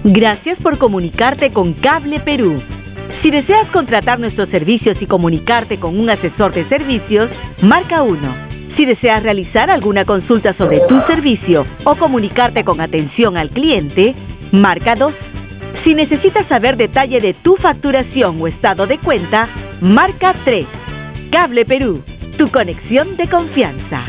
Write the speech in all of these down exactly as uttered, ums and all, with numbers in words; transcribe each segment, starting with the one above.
Gracias por comunicarte con Cable Perú. Si deseas contratar nuestros servicios y comunicarte con un asesor de servicios, marca uno. Si deseas realizar alguna consulta sobre tu servicio o comunicarte con atención al cliente, marca dos. Si necesitas saber detalle de tu facturación o estado de cuenta, marca tres. Cable Perú, tu conexión de confianza.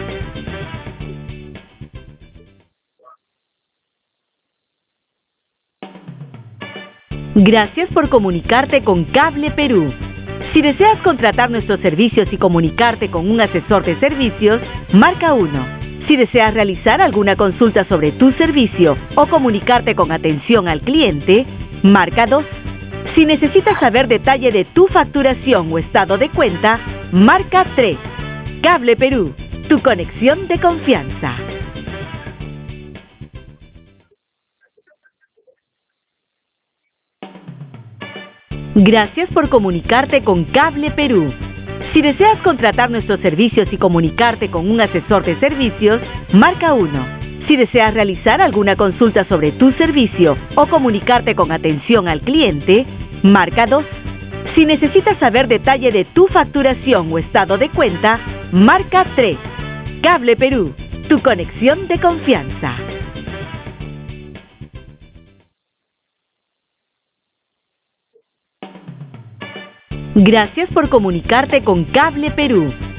Gracias por comunicarte con Cable Perú. Si deseas contratar nuestros servicios y comunicarte con un asesor de servicios, marca uno. Si deseas realizar alguna consulta sobre tu servicio o comunicarte con atención al cliente, marca dos. Si necesitas saber detalle de tu facturación o estado de cuenta, marca tres. Cable Perú, tu conexión de confianza. Gracias por comunicarte con Cable Perú. Si deseas contratar nuestros servicios y comunicarte con un asesor de servicios, marca uno. Si deseas realizar alguna consulta sobre tu servicio o comunicarte con atención al cliente, marca dos. Si necesitas saber detalle de tu facturación o estado de cuenta, marca tres. Cable Perú, tu conexión de confianza. Si deseas contratar nuestros servicios y comunicarte con un asesor de servicios, marca uno. Si deseas realizar alguna consulta sobre tu servicio o comunicarte con atención al cliente, marca dos. Si necesitas saber detalle de tu facturación o estado de cuenta, marca tres. Cable Perú, tu conexión de confianza. Gracias por comunicarte con Cable Perú.